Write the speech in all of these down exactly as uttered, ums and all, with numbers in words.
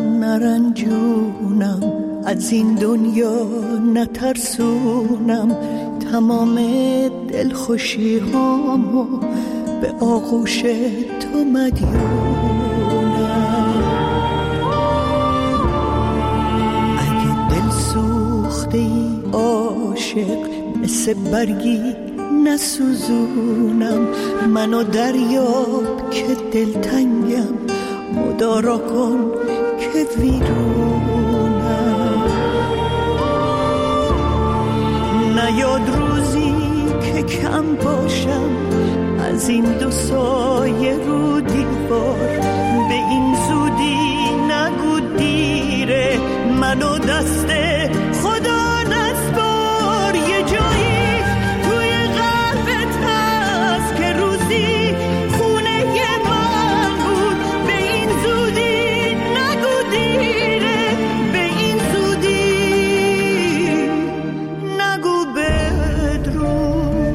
نرنجونم، از این دنیا نترسونم، تمام دلخوشی هامو به آغوش تو مدیونم. اگه دل سوخته ای عاشق، مثل برگی نسوزونم، منو دریاب که دلتنگم، مدارا کن که ویرونم. نیاد روزی که کم باشم از این دو سایه رو دیوار، به این زودی نگو دیره، منو دست خدا نسپار. یه جایی توی قلبت هست که روزی خونه من بود، به این زودی نگو دیره، به این زودی نگو بدرود.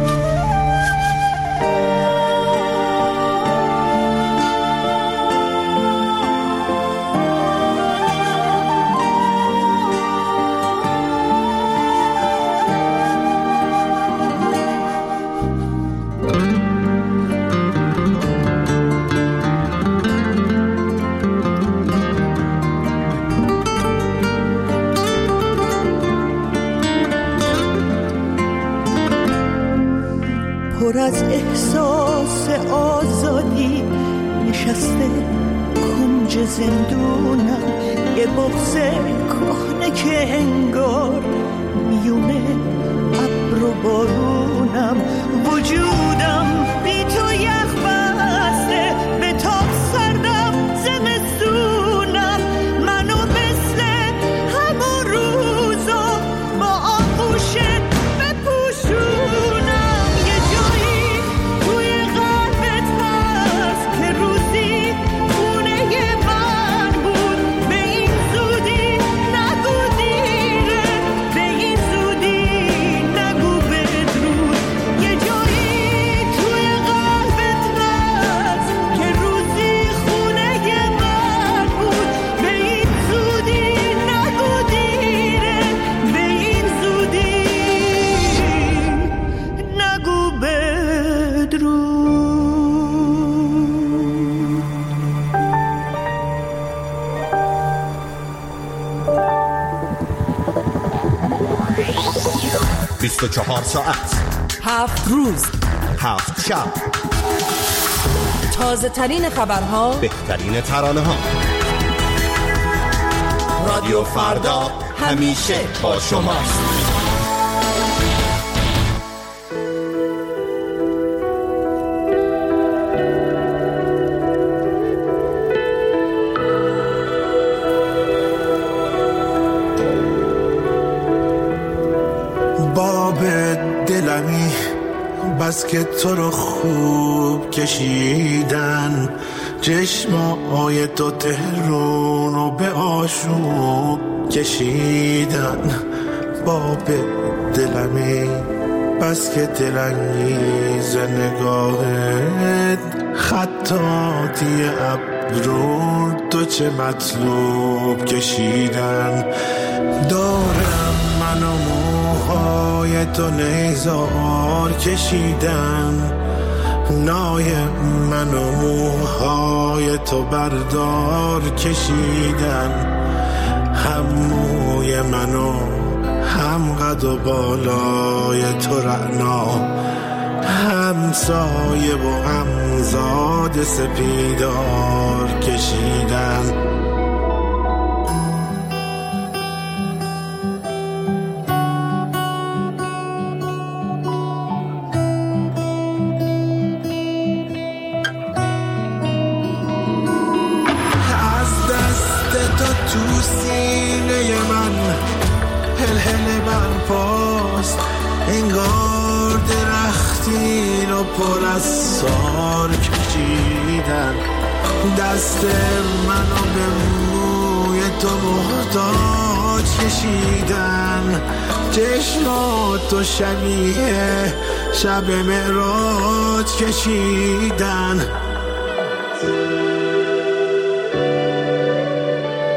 پر از احساس آزادی نشسته کنج زندونم، یه بغض کهنه که انگار میونه ابر و بارونم. وجودم بی تو یخ بسته، به تاب سردم زمستونم، منو مثل همون روزا با آغوشت بپوشونم. بیست و چهار ساعت، هفت روز، هفت شب، تازه ترین خبرها، بهترین ترانه ها. رادیو فردا همیشه با شماست. دلمی بس که تو رو خوب کشیدن، چشمای تو تهرون رو به آشوب کشیدن. باب دلمی بس که دلانگیز نگاهت، خطاطی ابرو تو چه مطلوب کشیدن. دارم من و موهای تو نیزار کشیدن، نای من و موهای تو بردار کشیدن. هم موی منو هم قد و بالای تو رعنا، هم سایه و هم زاد سپیدار کشیدن. تو سینه من هلهله برپاست، انگار درختی رو پر از سار کشیدن. دست منو به موی تو محتاج کشیدن. چشماتو شبیه شب معراج کشیدن.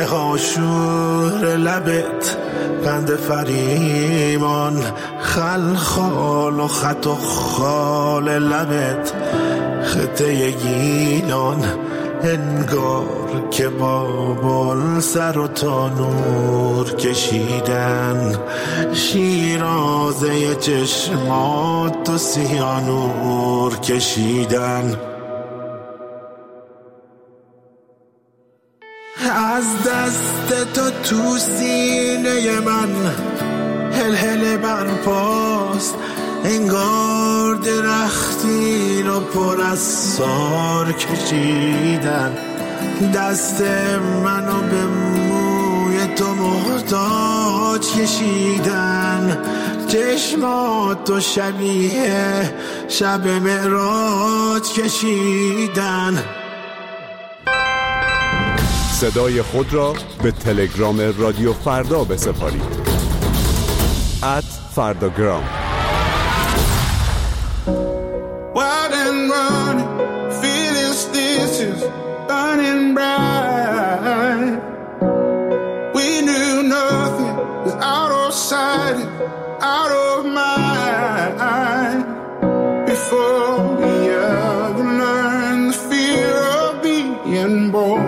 آشور لبت قند فریمان، خلخال و خط و خال لبت خطه گیلان، انگار که بابل سر و تانور کشیدن، شیرازه چشمات و سیانور کشیدن. از دست تو تو سینه من هل هل برپاست، انگار درختی رو پر از سار کشیدن، دست منو به موی تو محتاج کشیدن، چشماتو شبیه شب معراج کشیدن. صدای خود را به تلگرام رادیو فردا بسپارید. ات فرداگرام. Wild and running, feeling stitches, burning bright. We knew nothing was out of sight, out of mind. Before we ever learned the fear of being born,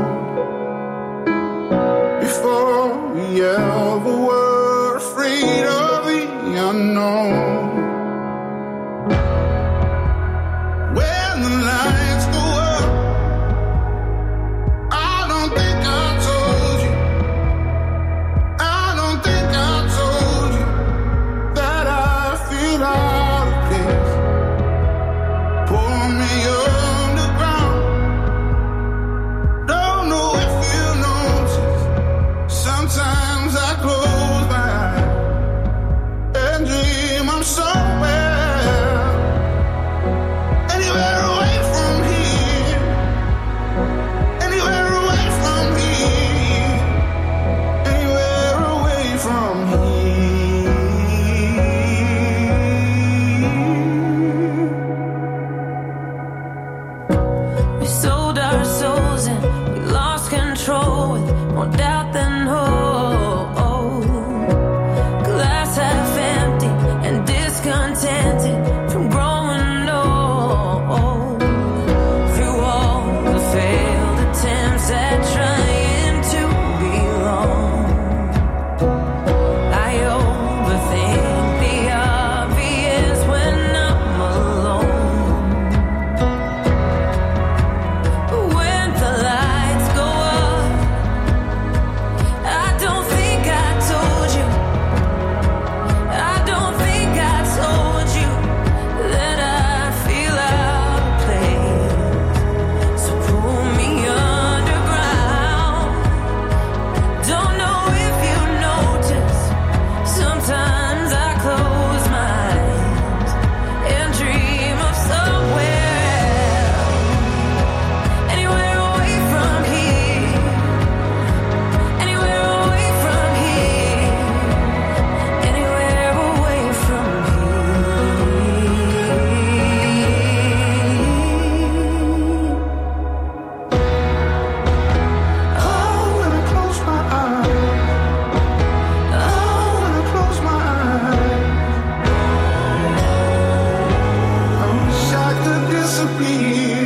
before we ever were afraid of the unknown. When the lights go up, I don't think I told you, I don't think I told you that I feel out of place. Pull me underground, don't know if you notice. Sometimes I close my eyes and dream I'm somewhere, anywhere away from here, anywhere away from here, anywhere away from here. We sold our souls and we lost control with more doubt than hope. Glass half empty and discontented from growing old. Through all the failed attempts at trying to belong, I overthink the obvious when I'm alone. When the lights go up, I don't think I told you, I don't think I told you that I feel out of place. So pull me underground, don't know if you notice. Sometimes I close my eyes and dream of somewhere, anywhere away from here, anywhere away from here, anywhere away from here. Oh, when I close my eyes, oh, when I close my eyes, I wish I could disappear.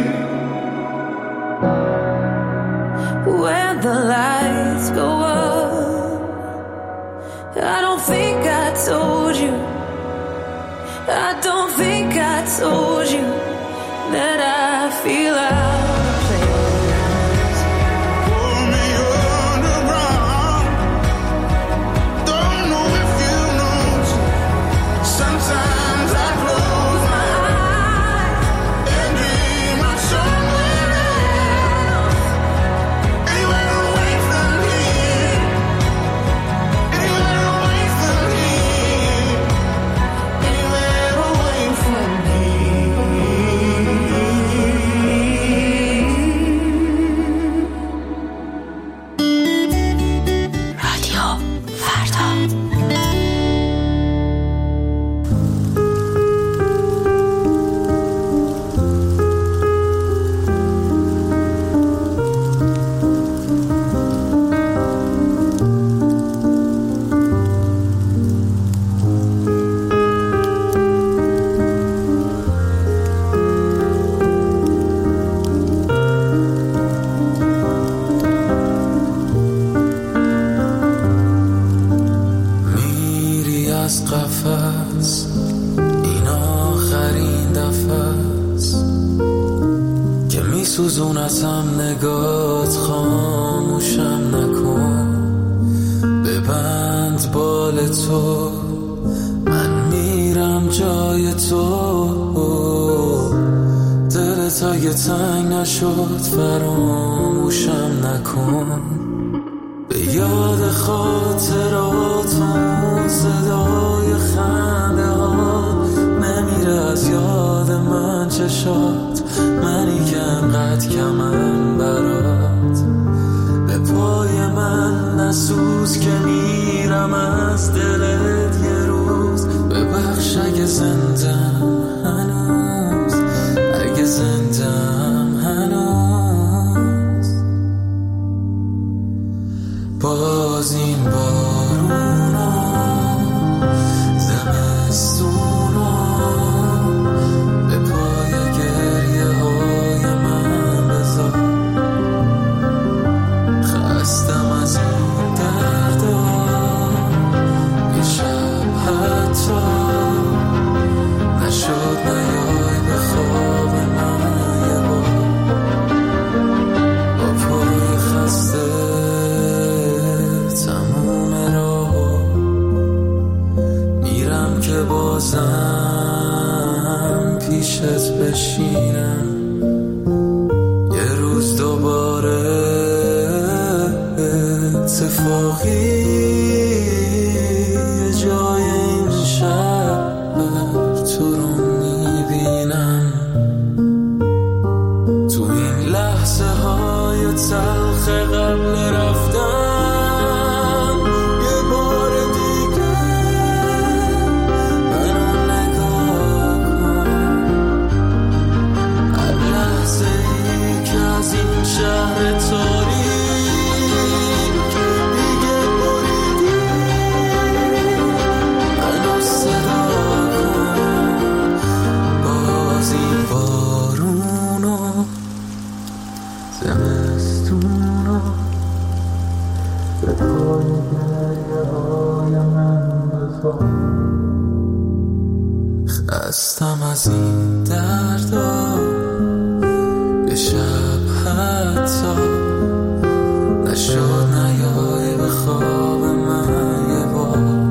When the lights go up, I don't think I told you, I don't think I told you that I feel out of place. Pull me underground, don't know if you notice. Sometimes I close my eyes and dream of somewhere else, anywhere away from here, anywhere away from here, anywhere away from here. میسوزونتم نگات، خاموشم نکن، ببند بال تو، من میرم جای تو. دلت اگه تنگ نشد فراموشم نکن، به یاد خاطراتون صدای خنده ها نمیره از یاد من چشات، منی که انقدر کمم برات. به پای من نسوز که میرم از دلت یه روز، ببخش اگه زندم هنوز، اگه زندم هنوز. باز این بارونا زمستونا به پای گریه های من بذار. خستم از این دردا، یه شب حتی نشد نیای به خواب من یه بار. با پای خسته تموم راه میرم که بازم پیشت بشینم، یه روز دوباره اتفاقی یه جای این شهر تو رو میبینم. تو این لحظه های تلخ قبل رفتن یه بار دیگه منو نگاه کن. هر لحظه ای که از این شهر تاریک دیگه بریدی منو صدا کن. باز این بارونو زمستونو به پای گریه های من بذار. خستم از این دردا، یه شب حتی نشد نیای به خواب من یه بار.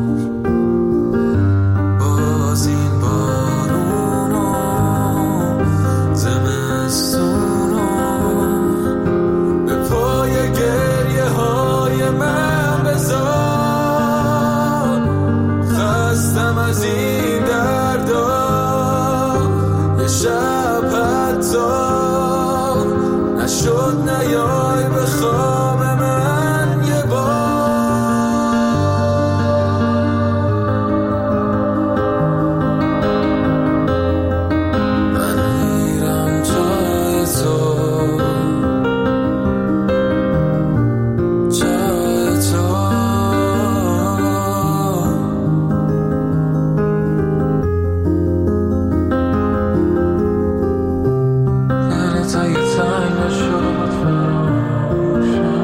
باز این بارونا زمستونا به پای گریه های من بذار. خستم از این دردا، یه شب حتی نشد نیای به خواب من یه بار. من میرم جای تو، جای تو. دلت اگه تنگ نشد فراموشم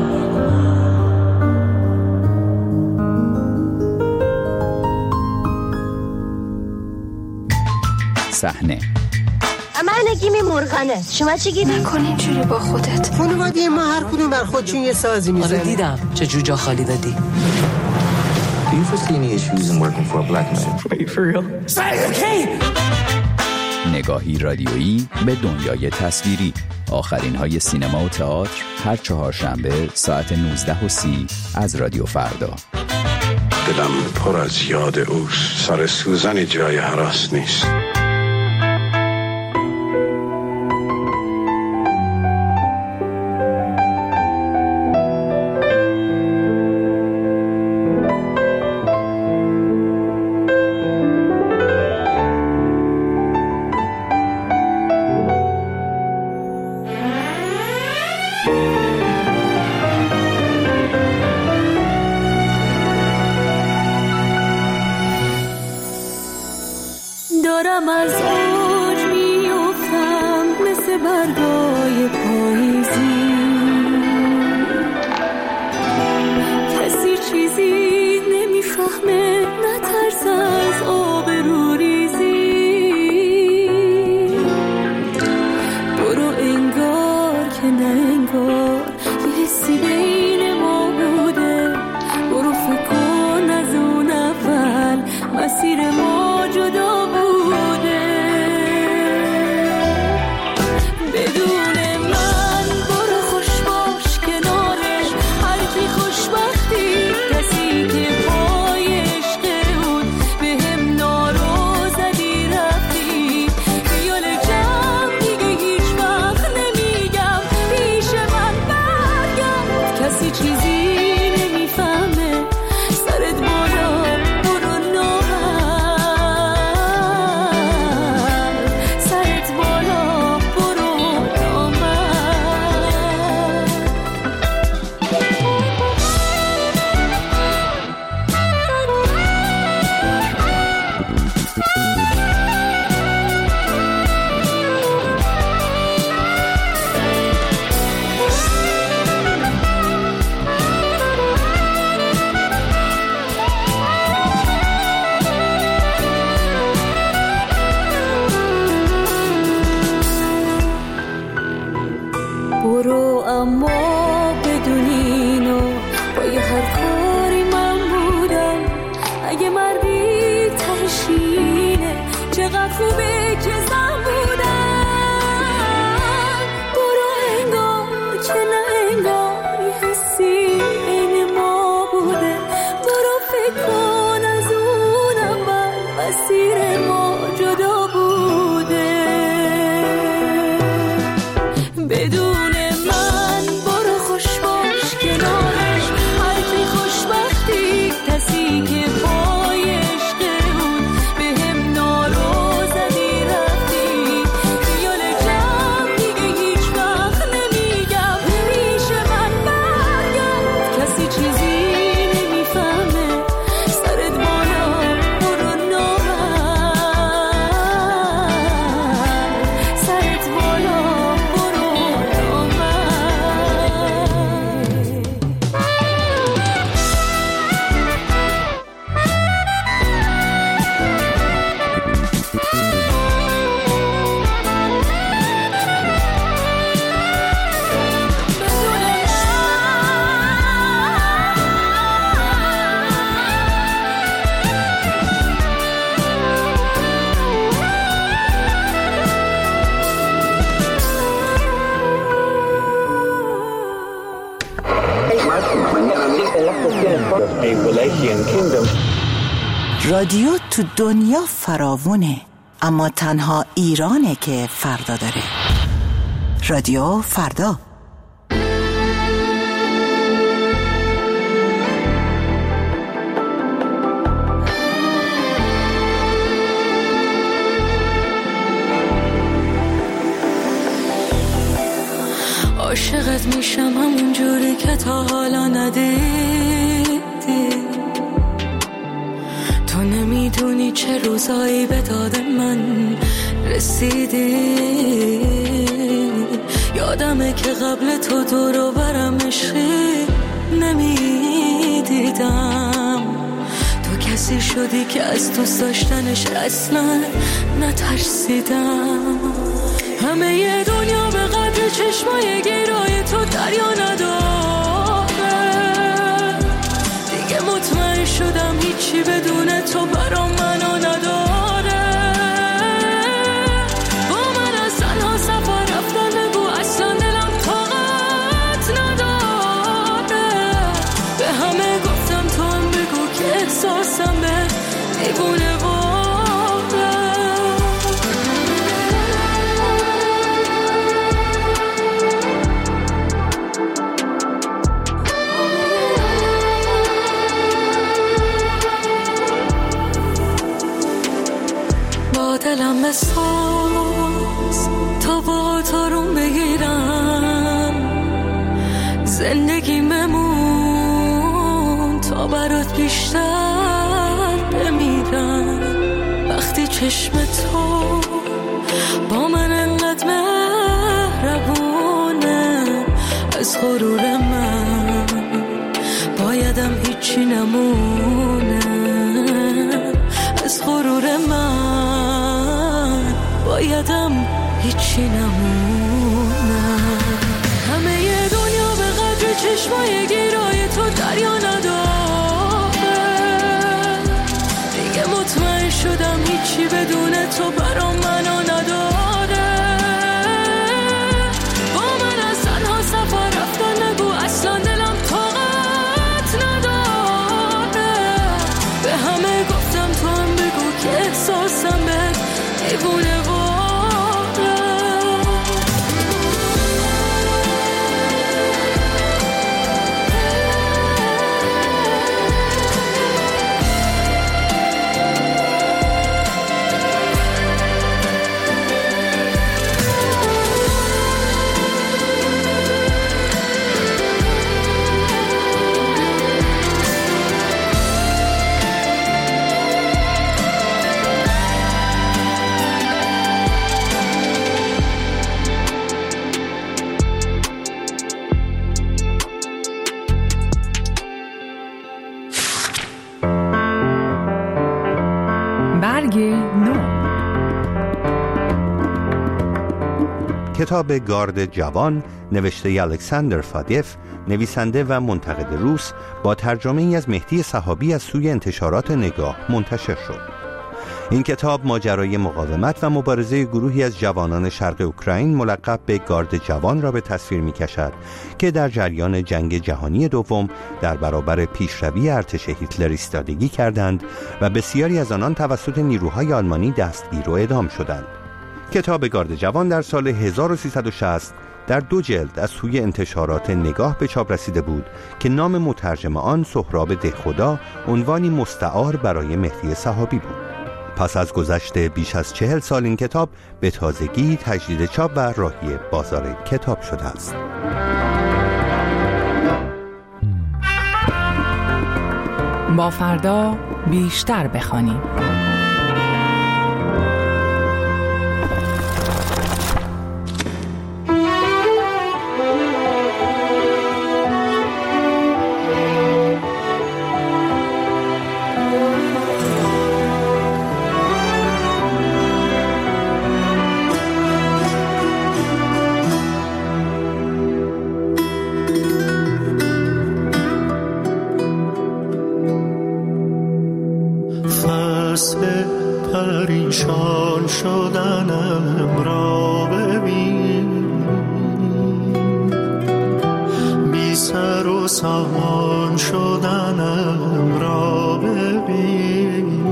صحنه من نگیمی مرغنه، شما چی گیدی؟ نکن اینجوری با خودت. خانواده ما هر کدوم بر خودشون یه سازی میزنه. آره دیدم چه جوجا خالی دادی. Do you foresee any issues in working for a black man? Are you for real? نگاهی رادیویی به دنیای تصویری. آخرین های سینما و تئاتر هر چهارشنبه ساعت نوزده و سی از رادیو فردا. دلم پر از یاد اوست، سر سوزن جای هراس نیست. دارم از اوج میافتم مثل برگای پاییزی، کسی چیزی نمیفهمه، نترس از آبروریزی. برو انگار برو اما بدون اینو با یه هر کاری من بودم اگه مردی تهشینه چقدر خوبه که زن بودم برو انگار که نه انگار یه حسی این ما بوده برو فکر کن از اونم بر مسیر ما جدا بوده بدون من برو خوش باش کنارش هر کی خوشبختی کسی که پای عشق بود به هم نارو زدی رفتی خیال جمع دیگه هیچ وقت نمیگم پیش من برگرد کسی چیزی نمیفهمه سرت بالا برو نامرد سرت بالا برو رادیو تو دنیا فراوونه اما تنها ایرانه که فردا داره. رادیو فردا. عاشقت میشم همون جوری که تا حالا ندیدی تو نمیدونی چه روزایی به داد من رسیدی یادمه که قبل تو دورو برم عشقی نمیدیدم تو کسی شدی که از دوست داشتنش اصلا نترسیدم همه ی دنیا به قدر چشمای گیرای تو دریا نداره دیگه مطمئن شدم هیچی بدون تو برام منو نداره با من از تنها سفر رفتن بگو اصلا دلم طاقت نداره به همه گفتم تو هم بگو که احساسم به دیوونه دلم بساز تا با تارون بگیرم زندگی ممون تا برات بیشتر بمیرم وقتی چشم تو با من انقدر مهربونه از غرور من بایدم هیچی نمونه از غرور من بایدم هیچی نمونم همه ی دنیا به قدر چشمای گیرای تو دریا نداره دیگه مطمئن شدم هیچی بدون تو برام منو نداره با من از تنها سفر رفتن نگو اصلا دلم طاقت نداره به همه گفتم تو هم بگو که احساسم به دیوونه کتاب گارد جوان نوشته الکساندر فادیف، نویسنده و منتقد روس، با ترجمه ای از مهدی صحابی از سوی انتشارات نگاه منتشر شد. این کتاب ماجرای مقاومت و مبارزه گروهی از جوانان شرق اوکراین ملقب به گارد جوان را به تصویر می‌کشد که در جریان جنگ جهانی دوم در برابر پیشروی ارتش هیتلر ایستادگی کردند و بسیاری از آنان توسط نیروهای آلمانی دستگیر و اعدام شدند. کتاب گارد جوان در سال هزار و سیصد و شصت در دو جلد از سوی انتشارات نگاه به چاپ رسیده بود که نام مترجم آن سهراب دهخدا عنوانی مستعار برای مهدی صحابی بود. پس از گذشت بیش از چهل سال این کتاب به تازگی تجدید چاپ و راهی بازار کتاب شده است. با فردا بیشتر بخوانیم. پریشان شدنم را ببین، بی سر و سامان شدنم را ببین،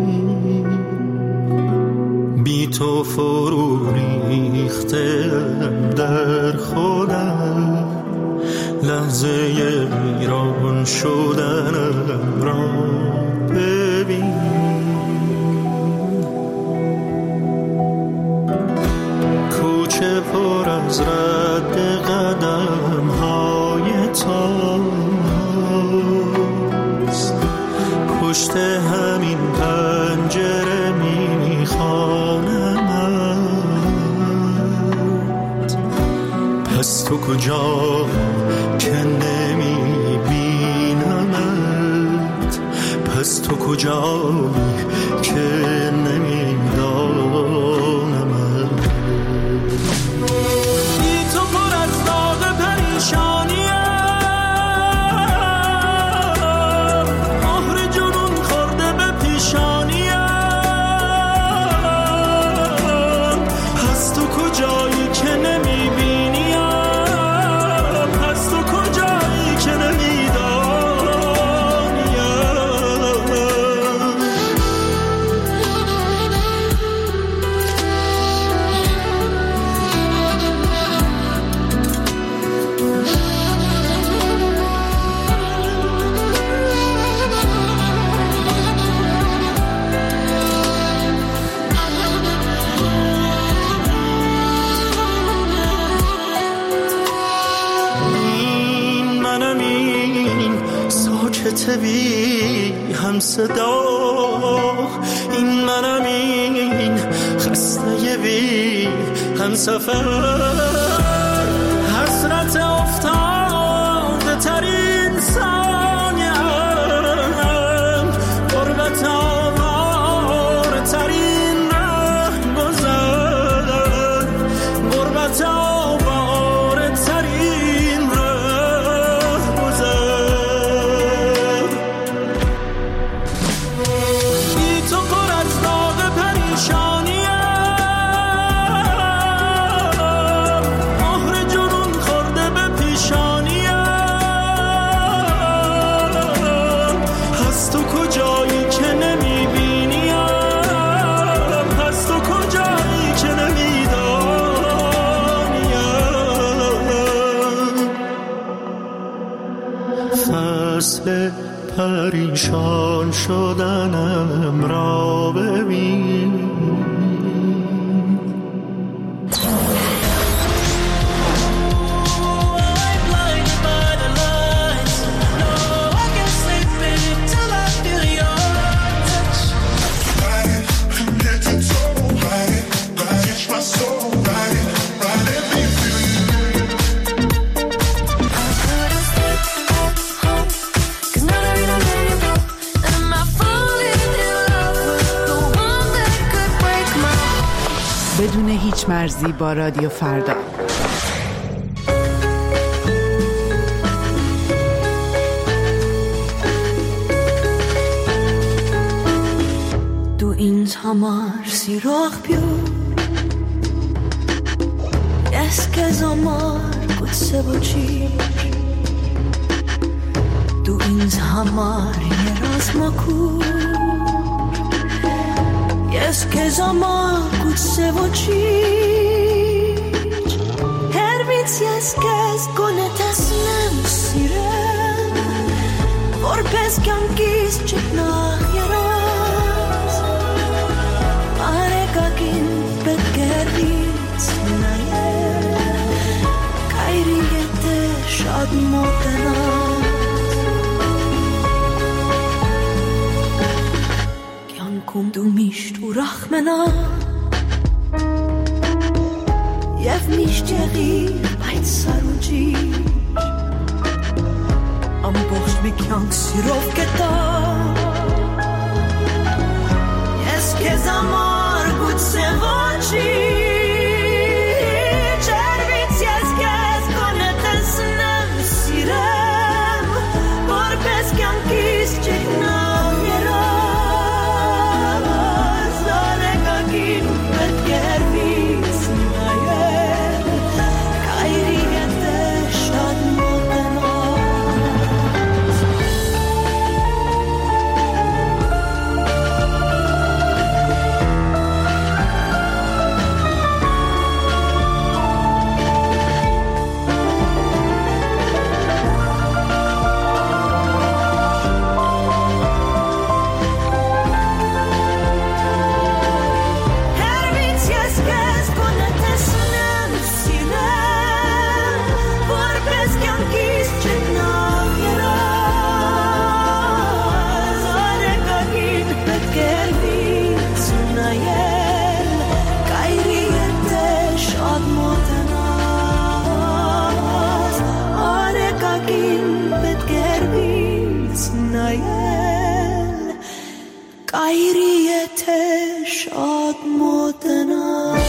بی تو فرو ریختم در خودم، لحظه ویران شدنم را ببین. کوچه پر از رد قدم های تاست، پشت همین پنجره میخوانمت. پس تو کجا که نمیبینمت، پس تو کجا که نمیدانمت. بی تو پر از داغ پریشانیم، مهر جنون خورده به پیشانیم. پس تو کجایی که نمیبینیم، پس تو کجایی که بی هم صدا. این منم، این خسته بی هم سفر، حسرت افتاده ترین ثانیم، غربت آوار ترین ره گذر، غربت آوار ترین ره گذر. فصل پریشان شدنم را ببین. Break پیشمرزی با رادیو فردا. Du ins hamar sirach più Es che zamar gut se voci Du ins hamar yeras makur Es che zamar gut se voci Her vits yes kes konet asnem sirem Vor pes kan kis chitnach yeras Are kakin betgervits naye Kairi yete shad motenaz Kyan kum du misht u rachmena Yev misht yegir bayt saruji Am borsht mi kyank sirov keta Yes ke zamar gut se voci Červic yes kes konet esnem sirem Por pes kyan kis čekna mjeraz Zare kakin bet gervis naye Kairi yete shad motenaz Hervits yes kes konet esnem sirem Por pes kyan kis čekna mjeraz Zare kakin bet gervis naye Kairi yete shad motenaz Are kakin bet gervis naye Kairi yete shad motenaz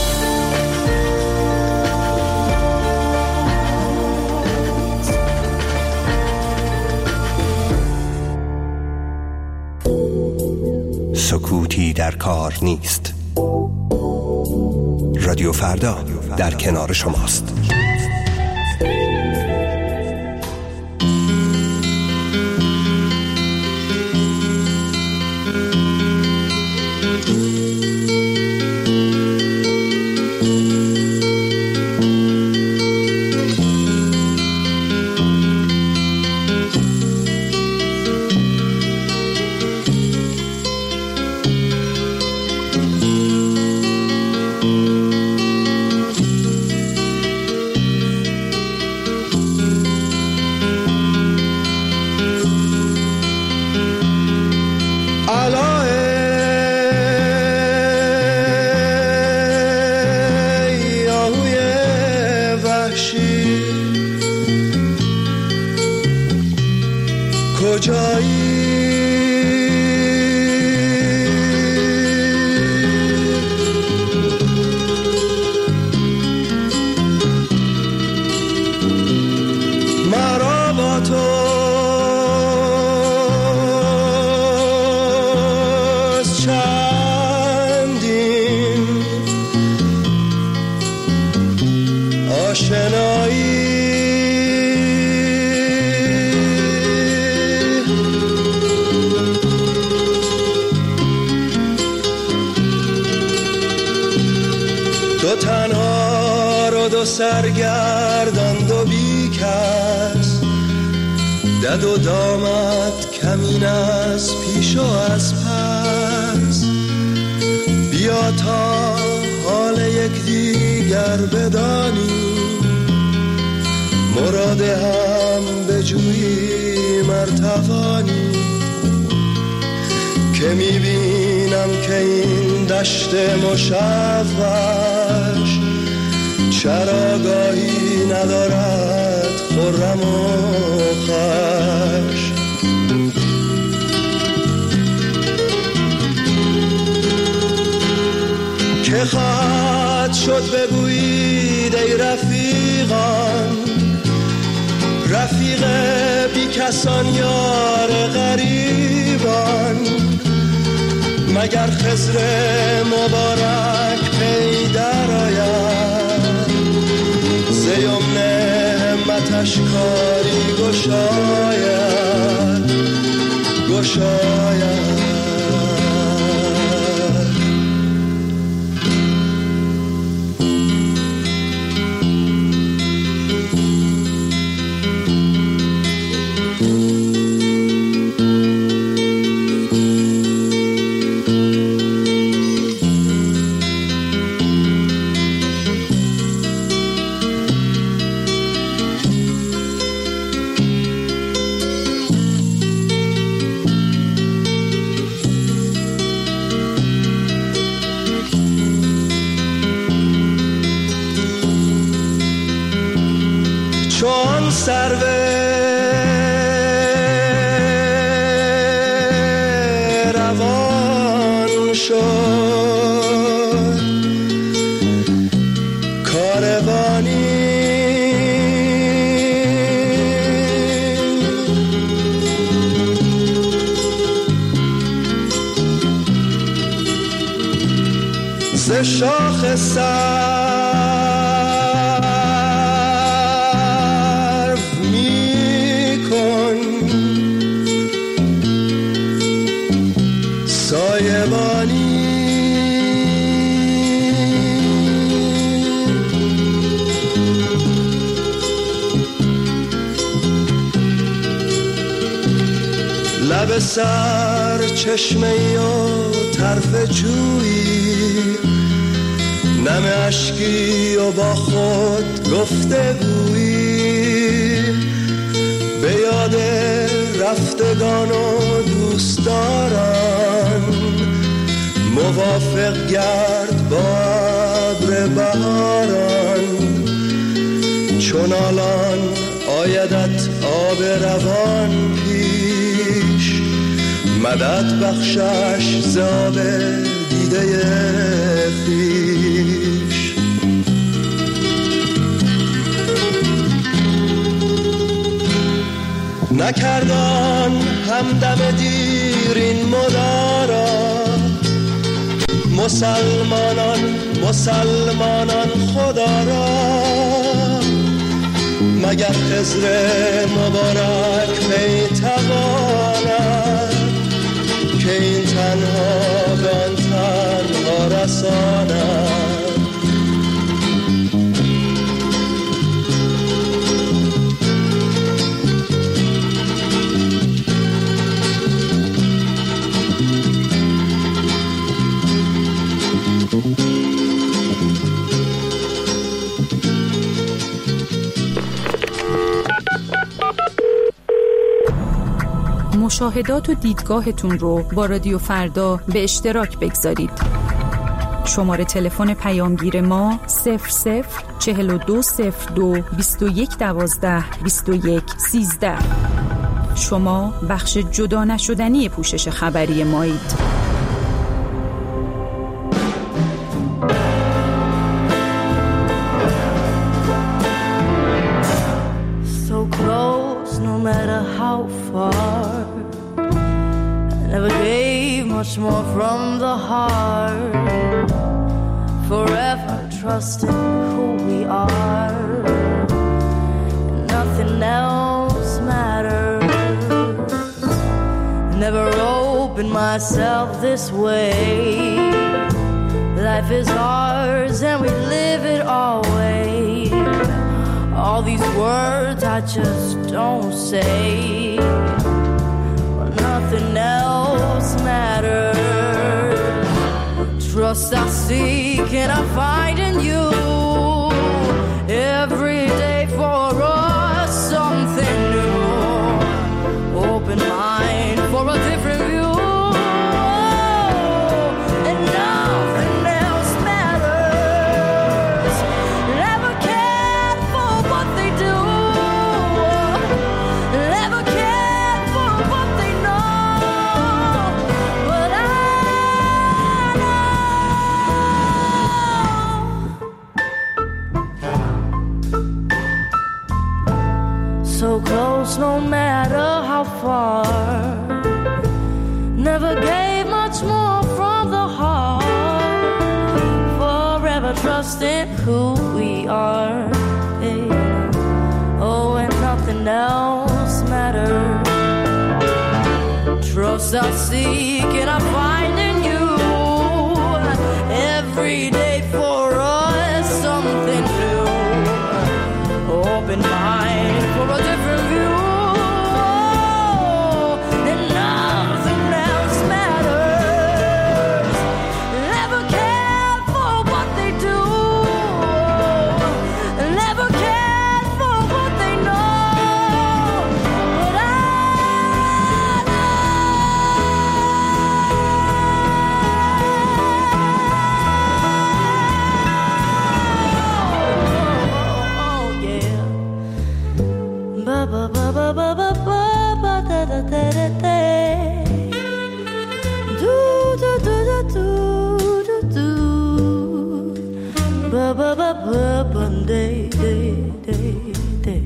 سکوتی در کار نیست. رادیو فردا در کنار شماست. تو تنها رو دو سرگردان دو بی کس دد و دامت کمین از پیش و از پس بیا تا حال یک دیگر بدانی مراد هم بجویی مرتوانی که میبینم که این دشت مشوش چراگاهی ندارد خرم و خوش که خواهد شد بگویید ای رفیقان، رفیق بی کسان یار غریبان، مگر خضر مبارک پی در آید، ز یمن همتش کاری گشاید گشاید. چون سرو روان شد کاروانی، ز شاخ سر لب سر چشمه و طرف جویی، نم اشکی و با خود گفته گویی، به یاد رفتگان و دوستداران، موافق گرد با ابر بهاران، چون الان آیدت آب روان پیش، مدد بخشش ز آب دیده خویش. نکردان همدم دیر این مدارا، مسلمانان مسلمانان خدا را، مگر خضر مبارک می تواند که این تنها به آن تنها رساند. مشاهدات و دیدگاهتون رو با رادیو فردا به اشتراک بگذارید. شماره تلفن پیامگیر ما صفر صفر چهل و دو صفر دو بیست و یک دوازده بیست و یک سیزده. شما بخش جدا نشدنی پوشش خبری مایید. So close, no matter how far. Never gave much more from the heart. Forever trusting who we are. Nothing else matters. Never opened myself this way. Life is ours and we live it always. All these words I just don't say. Nothing else matters. Trust I seek and I find in you. Every day for us something new. Open mind for a different view. And nothing else matters. Never cared for what they do. Never cared for what they know. But I know so close no matter how far. Never gave much more from the heart. Forever trusting who we are. Hey. Oh, and nothing else matters. Trust I seek and I find in you. Every day for us something new. Open mind for a different view. And nothing else matters. Never care for what they do. Never care for what they know. But I ba ba ba ba ba ba ba da da da da da do do do do do do ba ba ba ba ba day day day day.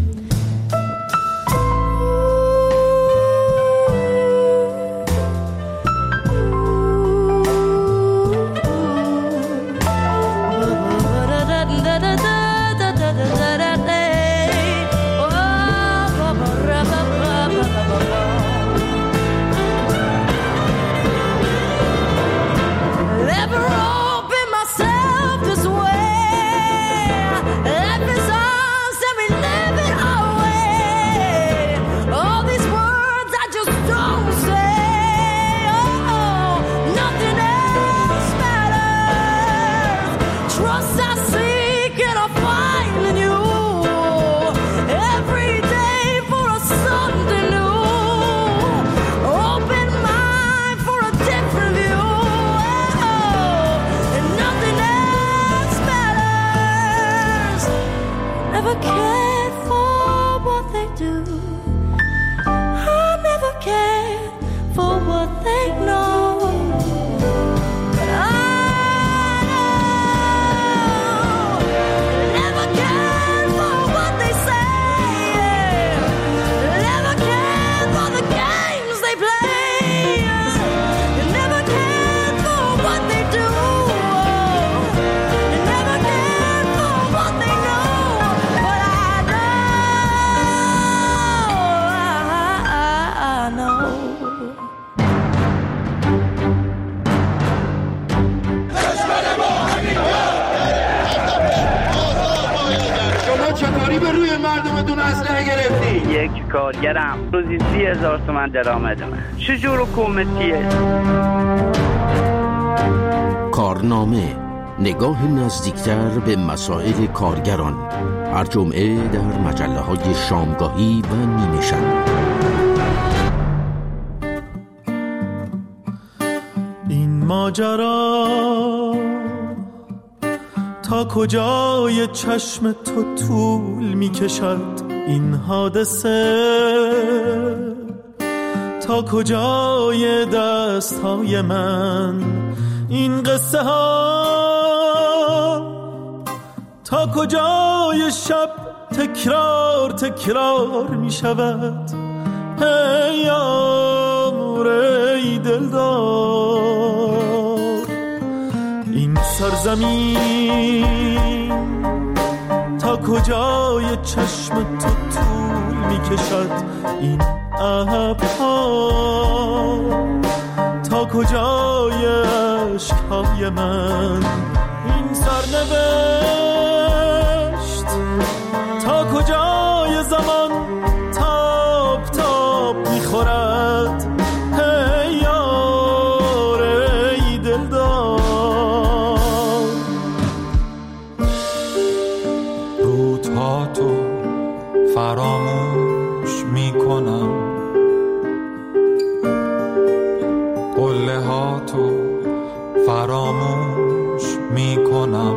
یک کارگرم روزی سی هزار تومن درآمدمه. چجور حکومتیه؟ کارنامه، نگاه نزدیکتر به مسائل کارگران، هر جمعه در مجله های شامگاهی و نیمه شب. این ماجرا تا کجای چشم تو طول می کشد؟ این حادثه تا کجای دست های من؟ این قصه ها تا کجای شب تکرار تکرار می شود؟ ای یار ای دلدار، این سرزمین تا کجای چشم تو طول می کشد؟ این ابرها تا کجای عشقهای من؟ این سرنوشت تا کجای زمان تاب تاب می خورد؟ ای یار ای دلدار، روزها تو فراموش می کنم، قله ها تو فراموش می کنم،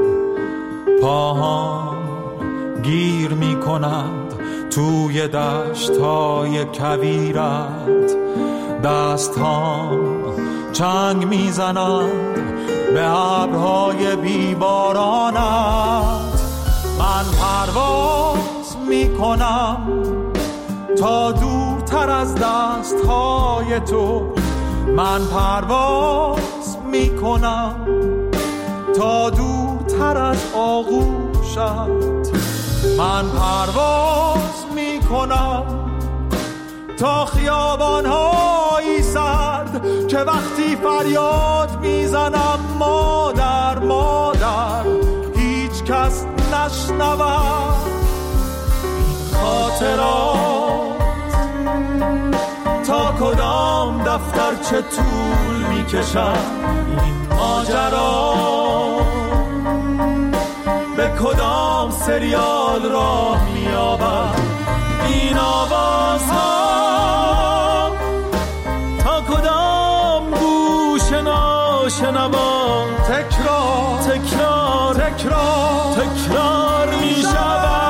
پاهام گیر می کنند توی دشت‌های کویرت، دستام چنگ می زنند به ابرهای بیبارانت. من پرواز میکنم تا دورتر از دستهای تو من پرواز میکنم، تا دورتر از آغوشت من پرواز میکنم، تا خیابان‌های سرد که وقتی فریاد میزنم مادر مادر هیچ کس نشنود خاطرات، تا کدام دفتر چه طول میکشد این ماجرا، به کدام سریال راه مییابد این آوازها، تا کدام گوش ناشنوا تکرار تکرار تکرار تکرار میشود.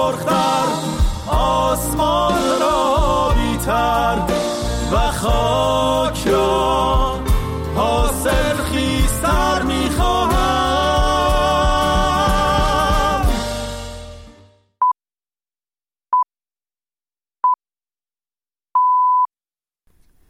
آسمان را بی‌تر و خواب